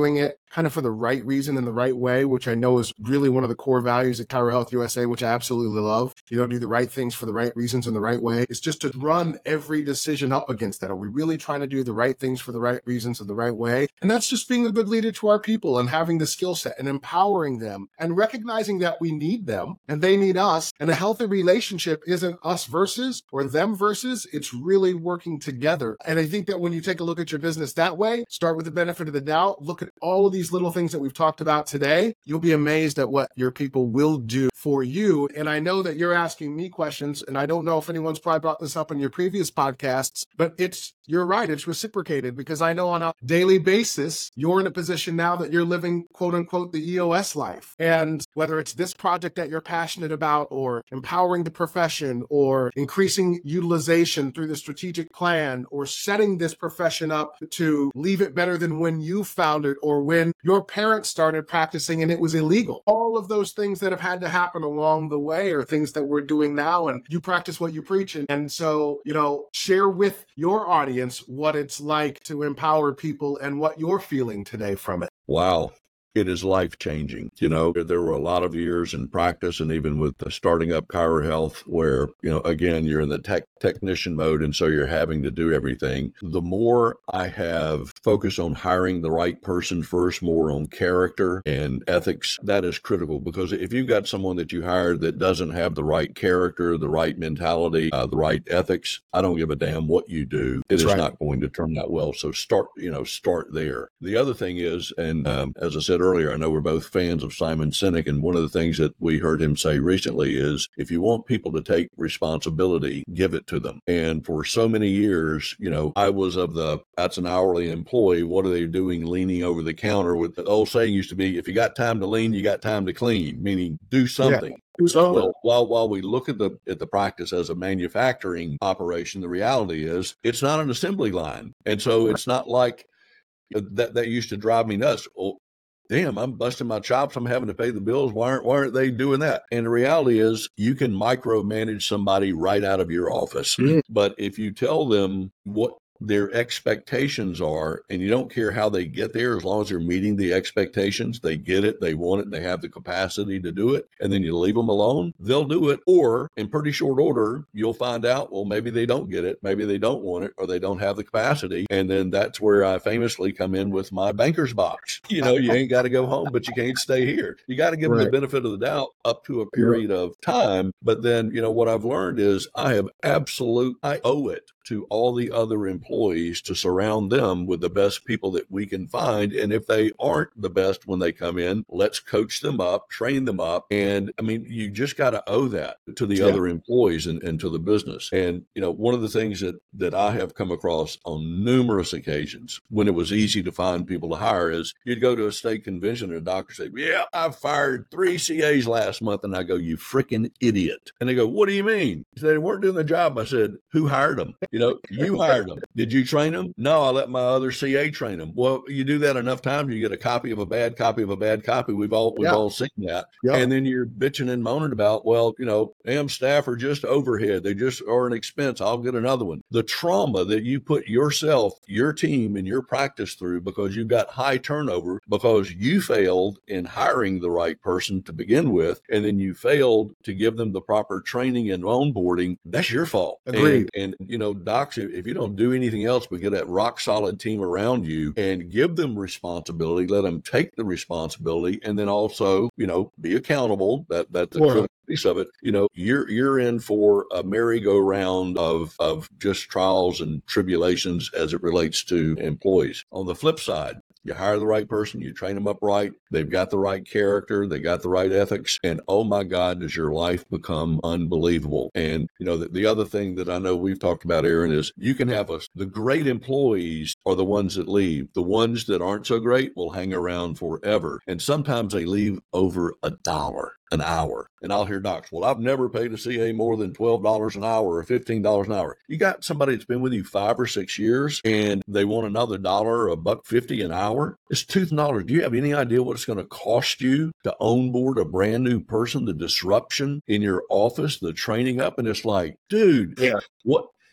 kind of for the right reason in the right way, which I know is really one of the core values at Chiro Health U S A, which I absolutely love. You don't do the right things for the right reasons in the right way. It's just to run every decision up against that. Are we really trying to do the right things for the right reasons in the right way? And that's just being a good leader to our people and having the skill set and empowering them and recognizing that we need them and they need us. And a healthy relationship isn't us versus or them versus. It's really working together. And I think that when you take a look at your business that way, start with the benefit of the doubt, look at all of these little things that we've talked about today, you'll be amazed at what your people will do for you. And I know that you're asking me questions, and I don't know if anyone's probably brought this up in your previous podcasts, but it's, you're right, it's reciprocated because I know on a daily basis, you're in a position now that you're living, quote unquote, the E O S life. And whether it's this project that you're passionate about or empowering the profession or increasing utilization through the strategic plan or setting this profession up to leave it better than when you found it or when your parents started practicing and it was illegal. All of those things that have had to happen along the way are things that we're doing now, and you practice what you preach. And, and so, you know, share with your audience what it's like to empower people and what you're feeling today from it. Wow. It is life-changing. You know, there were a lot of years in practice and even with the starting up Chiro Health where, you know, again, you're in the tech technician mode and so you're having to do everything. The more I have focused on hiring the right person first, more on character and ethics, that is critical because if you've got someone that you hired that doesn't have the right character, the right mentality, uh, the right ethics, I don't give a damn what you do. It That's is right. not going to turn out well. So start, you know, start there. The other thing is, and um, as I said earlier, I know we're both fans of Simon Sinek, and one of the things that we heard him say recently is, if you want people to take responsibility, give it to them. And for so many years, you know, I was of the, that's an hourly employee, what are they doing leaning over the counter? With the old saying used to be, if you got time to lean, you got time to clean, meaning do something. Yeah. So, well, while while we look at the at the practice as a manufacturing operation, the reality is it's not an assembly line. And so it's not like that, that used to drive me nuts. Oh, damn, I'm busting my chops. I'm having to pay the bills. Why aren't, why aren't they doing that? And the reality is you can micromanage somebody right out of your office. Mm-hmm. But if you tell them what their expectations are, and you don't care how they get there, as long as they're meeting the expectations, they get it, they want it, they have the capacity to do it, and then you leave them alone, they'll do it. Or in pretty short order, you'll find out, well, maybe they don't get it, maybe they don't want it, or they don't have the capacity. And then that's where I famously come in with my banker's box. You know, you ain't got to go home, but you can't stay here. You got to give right. them the benefit of the doubt up to a period yeah. of time. But then, you know, what I've learned is I have absolute, I owe it to all the other employees to surround them with the best people that we can find. And if they aren't the best when they come in, let's coach them up, train them up. And I mean, you just got to owe that to the yeah. other employees and, and to the business. And, you know, one of the things that, that I have come across on numerous occasions when it was easy to find people to hire is you'd go to a state convention and a doctor say, yeah, I fired three C As last month. And I go, you freaking idiot. And they go, what do you mean? They weren't doing the job. I said, who hired them? You know, you hired them. Did you train them? No, I let my other C A train them. Well, you do that enough times, you get a copy of a bad copy of a bad copy. We've all we've yeah. all seen that. Yeah. And then you're bitching and moaning about, well, you know, damn staff are just overhead. They just are an expense. I'll get another one. The trauma that you put yourself, your team, and your practice through because you got high turnover because you failed in hiring the right person to begin with, and then you failed to give them the proper training and onboarding, that's your fault. Agreed. And, and you know, docs, if you don't do anything else but get that rock solid team around you and give them responsibility, let them take the responsibility, and then also, you know, be accountable. That that's the critical piece of it. You know, you're you're in for a merry-go-round of of just trials and tribulations as it relates to employees. On the flip side, you hire the right person, you train them up right, they've got the right character, they got the right ethics, and oh my God, does your life become unbelievable. And, you know, the, the other thing that I know we've talked about, Aaron, is you can have a, the great employees are the ones that leave. The ones that aren't so great will hang around forever. And sometimes they leave over a dollar an hour. And I'll hear docs, well, I've never paid a C A more than twelve dollars an hour or fifteen dollars an hour. You got somebody that's been with you five or six years and they want another dollar, or a buck fifty an hour. It's two thousand dollars. Do you have any idea what it's going to cost you to onboard a brand new person, the disruption in your office, the training up? And it's like, dude, yeah. what?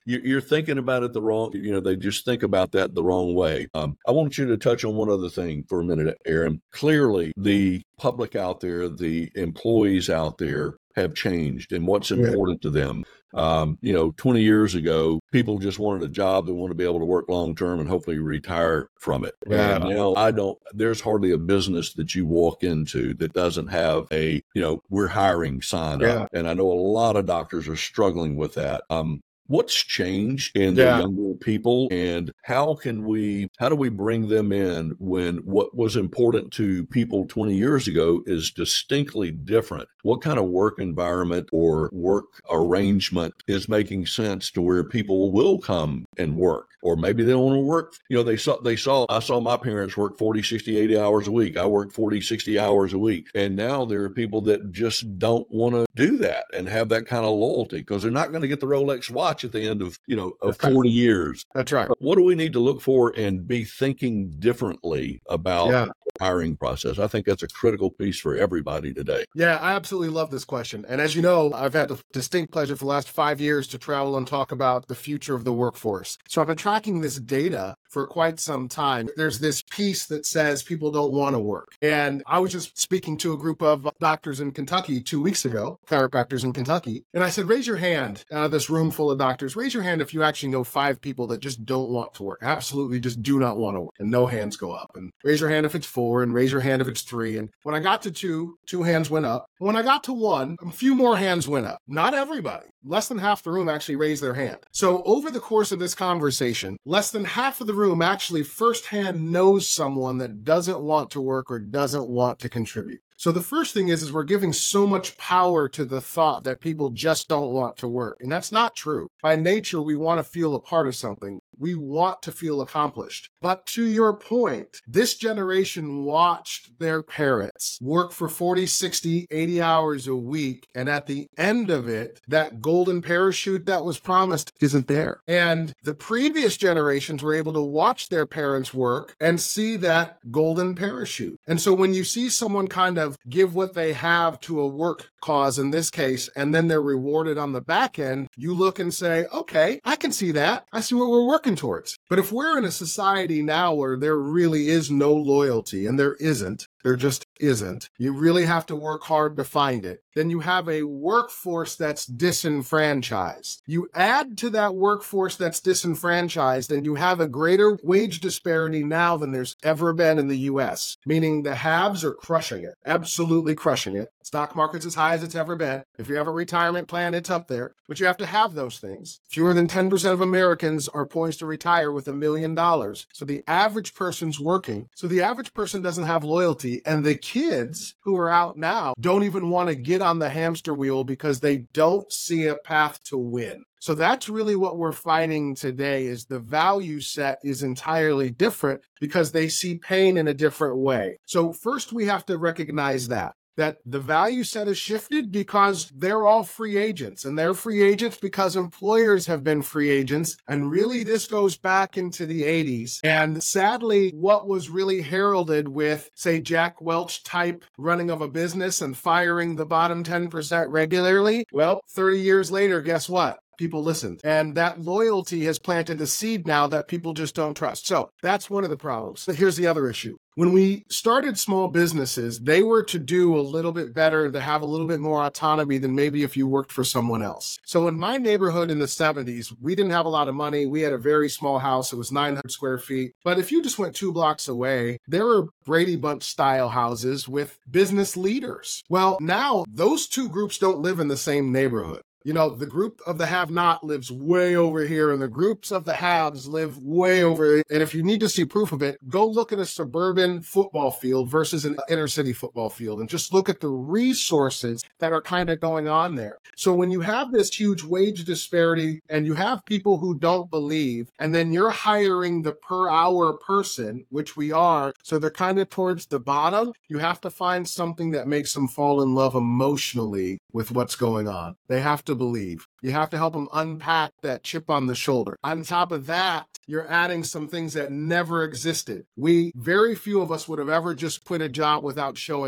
you- you're thinking about it the wrong, you know, they just think about that the wrong way. Um, I want you to touch on one other thing for a minute, Aaron. Clearly, the public out there, the employees out there have changed and what's important to them. Um, you know, twenty years ago, people just wanted a job. They want to be able to work long term and hopefully retire from it. Yeah. And now I don't, there's hardly a business that you walk into that doesn't have a, you know, we're hiring sign Yeah. up. And I know a lot of doctors are struggling with that. Um, What's changed in the Yeah. younger people, and how can we, how do we bring them in when what was important to people twenty years ago is distinctly different? What kind of work environment or work arrangement is making sense to where people will come and work? Or maybe they don't want to work. You know, they saw, they saw, I saw my parents work forty, sixty, eighty hours a week. I worked forty, sixty hours a week. And now there are people that just don't want to do that and have that kind of loyalty because they're not going to get the Rolex watch at the end of, you know, of forty years. That's right. What do we need to look for and be thinking differently about Yeah. the hiring process? I think that's a critical piece for everybody today. Yeah, I absolutely love this question. And as you know, I've had the distinct pleasure for the last five years to travel and talk about the future of the workforce. So I've been tracking this data for quite some time. There's this piece that says people don't want to work. And I was just speaking to a group of doctors in Kentucky two weeks ago, chiropractors in Kentucky. And I said, raise your hand out of this room full of doctors. Raise your hand if you actually know five people that just don't want to work. Absolutely just do not want to work. And no hands go up. And raise your hand if it's four and raise your hand if it's three. And when I got to two, two hands went up. When I got to one, a few more hands went up. Not everybody. Less than half the room actually raised their hand. So over the course of this conversation, less than half of the room actually firsthand knows someone that doesn't want to work or doesn't want to contribute. So the first thing is, is we're giving so much power to the thought that people just don't want to work. And that's not true. By nature, we want to feel a part of something. We want to feel accomplished. But to your point, this generation watched their parents work for forty, sixty, eighty hours a week. And at the end of it, that golden parachute that was promised isn't there. And the previous generations were able to watch their parents work and see that golden parachute. And so when you see someone kind of give what they have to a work cause in this case, and then they're rewarded on the back end, you look and say, okay, I can see that. I see what we're working towards. But if we're in a society now where there really is no loyalty, and there isn't, there just isn't, you really have to work hard to find it, then you have a workforce that's disenfranchised. You add to that workforce that's disenfranchised, and you have a greater wage disparity now than there's ever been in the U S, meaning the haves are crushing it, absolutely crushing it. Stock market's as high as it's ever been. If you have a retirement plan, it's up there, but you have to have those things. Fewer than ten percent of Americans are poised to retire with a million dollars. So the average person's working. So the average person doesn't have loyalty, and the kids who are out now don't even want to get on the hamster wheel because they don't see a path to win. So that's really what we're finding today, is the value set is entirely different because they see pain in a different way. So first we have to recognize that. that the value set has shifted because they're all free agents, and they're free agents because employers have been free agents. And really, this goes back into the eighties. And sadly, what was really heralded with, say, Jack Welch type running of a business and firing the bottom ten percent regularly, well, thirty years later, guess what? People listened. And that loyalty has planted a seed now that people just don't trust. So that's one of the problems. But here's the other issue. When we started small businesses, they were to do a little bit better, to have a little bit more autonomy than maybe if you worked for someone else. So in my neighborhood in the seventies, we didn't have a lot of money. We had a very small house. It was nine hundred square feet. But if you just went two blocks away, there were Brady Bunch style houses with business leaders. Well, now those two groups don't live in the same neighborhood. You know, the group of the have-not lives way over here, and the groups of the haves live way over here. And if you need to see proof of it, go look at a suburban football field versus an inner-city football field, and just look at the resources that are kind of going on there. So when you have this huge wage disparity, and you have people who don't believe, and then you're hiring the per-hour person, which we are, so they're kind of towards the bottom, you have to find something that makes them fall in love emotionally with what's going on. They have to believe. You have to help them unpack that chip on the shoulder. On top of that, you're adding some things that never existed. We, very few of us would have ever just quit a job without showing up.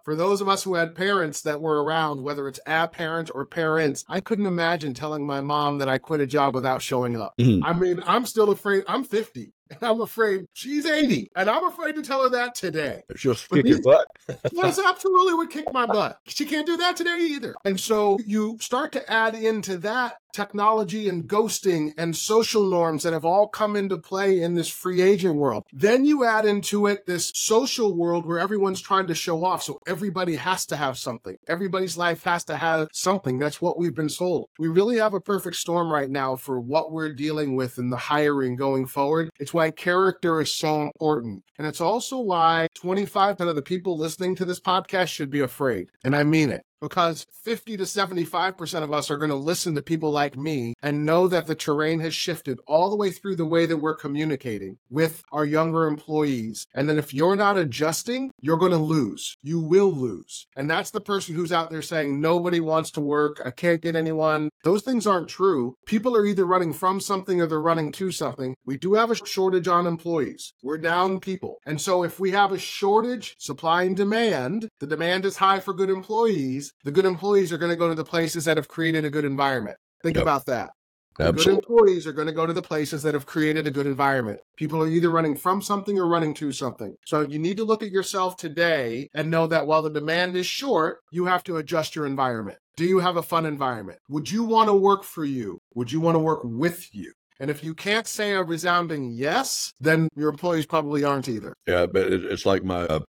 For those of us who had parents that were around, whether it's a parent or parents, I couldn't imagine telling my mom that I quit a job without showing up. Mm-hmm. I mean, I'm still afraid. I'm fifty. And I'm afraid she's eighty. And I'm afraid to tell her that today. She'll kick your butt. Yes, absolutely would kick my butt. She can't do that today either. And so you start to add into that technology and ghosting and social norms that have all come into play in this free agent world. Then you add into it this social world where everyone's trying to show off. So everybody has to have something. Everybody's life has to have something. That's what we've been sold. We really have a perfect storm right now for what we're dealing with in the hiring going forward. It's why character is so important. And it's also why twenty-five percent of the people listening to this podcast should be afraid. And I mean it. Because fifty to seventy-five percent of us are going to listen to people like me and know that the terrain has shifted all the way through the way that we're communicating with our younger employees. And then if you're not adjusting, you're going to lose. You will lose. And that's the person who's out there saying, nobody wants to work. I can't get anyone. Those things aren't true. People are either running from something or they're running to something. We do have a shortage on employees. We're down people. And so if we have a shortage, supply and demand, the demand is high for good employees. The good employees are going to go to the places that have created a good environment. Think yep. about that. The Absolutely. Good employees are going to go to the places that have created a good environment. People are either running from something or running to something. So you need to look at yourself today and know that while the demand is short, you have to adjust your environment. Do you have a fun environment? Would you want to work for you? Would you want to work with you? And if you can't say a resounding yes, then your employees probably aren't either. Yeah, but it's like my uh,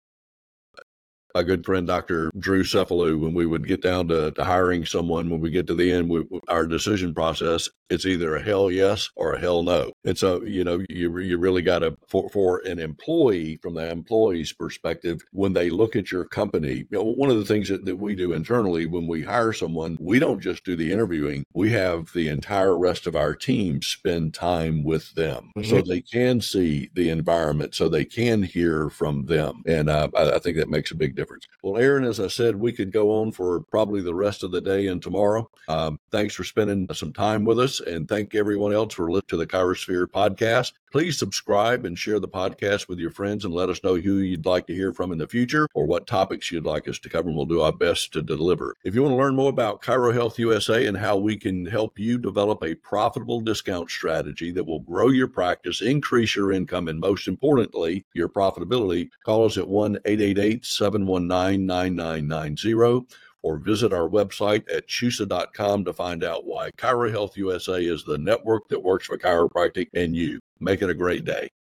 a good friend, Doctor Drew Cephalou, when we would get down to, to hiring someone, when we get to the end, we, our decision process, it's either a hell yes or a hell no. And so, you know, you you really got to, for, for an employee, from the employee's perspective, when they look at your company, you know, one of the things that, that we do internally when we hire someone, we don't just do the interviewing. We have the entire rest of our team spend time with them mm-hmm. so they can see the environment, so they can hear from them. And uh, I, I think that makes a big difference. Well, Aaron, as I said, we could go on for probably the rest of the day and tomorrow. Um, thanks for spending some time with us, and thank everyone else for listening to the Chirosphere podcast. Please subscribe and share the podcast with your friends and let us know who you'd like to hear from in the future or what topics you'd like us to cover, and we'll do our best to deliver. If you want to learn more about Chiro Health U S A and how we can help you develop a profitable discount strategy that will grow your practice, increase your income, and most importantly, your profitability, call us at one eight eight eight, seven one nine, nine nine nine zero or visit our website at C U S A dot com to find out why Chiro Health U S A is the network that works for chiropractic and you. Make it a great day.